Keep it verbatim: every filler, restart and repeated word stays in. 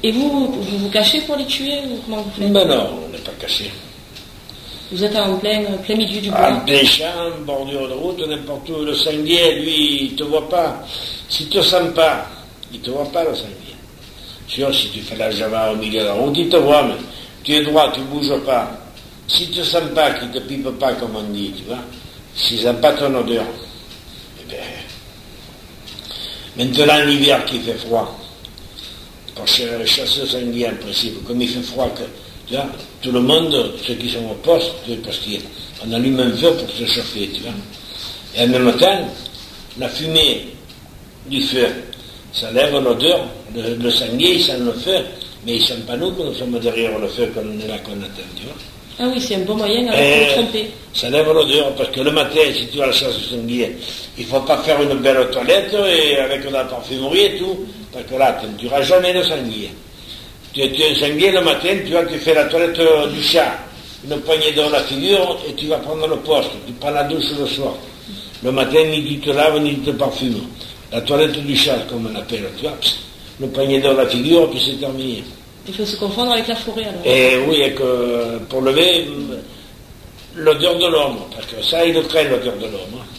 Et vous, vous vous cachez pour les tuer ou comment vous faites? Ben non, on n'est pas caché. Vous êtes en plein, plein milieu du bois. En plein champ, bordure de route, n'importe où. Le sanglier, lui, il te voit pas. Si tu te sens pas, il te voit pas, le sanglier. Sûr, si tu fais la java au milieu de la route, il te voit, mais tu es droit, tu bouges pas. Si tu ne sens pas, qu'il ne te pipe pas, comme on dit, tu vois, s'ils n'ont pas ton odeur, eh bien, maintenant l'hiver qui fait froid, pour chasser le sanglier en principe, comme il fait froid, que, tu vois, tout le monde, ceux qui sont au poste, parce qu'on allume un feu pour se chauffer, tu vois. Et en même temps, la fumée du feu, ça lève l'odeur, le, le sanglier, il sent le feu, mais il ne sent pas nous, que nous sommes derrière le feu, qu'on est là, qu'on attend, tu vois. Ah oui, c'est un bon moyen alors de vous tromper. Ça lève l'odeur, parce que le matin, si tu vas à la chasse au sanglier, il ne faut pas faire une belle toilette et avec de la parfumerie et tout, parce que là, tu ne tueras jamais le sanglier. Tu es un sanglier le matin, tu vois, tu fais la toilette du chat, une poignée dans la figure, et tu vas prendre le poste, tu prends la douche le soir. Le matin, ni tu te laves, ni tu te parfumes. La toilette du chat, comme on appelle, tu vois, le poignet dans la figure, puis c'est terminé. Il faut se confondre avec la forêt alors. Et oui, et que pour lever l'odeur de l'homme, parce que ça, il le craint, l'odeur de l'homme.